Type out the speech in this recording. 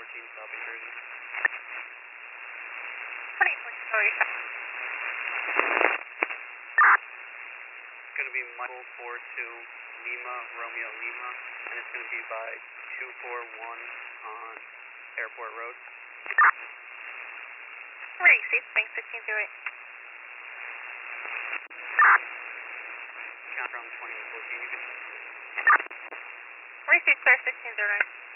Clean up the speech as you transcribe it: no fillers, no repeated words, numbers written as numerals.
South New Jersey. 20.42. It's going to be Michael 42 Lima, Romeo Lima, and it's going to be by 241 on Airport Road. Where are you, Safe Bank 1608? Count from 2014, you can... Receive, sir, 1609.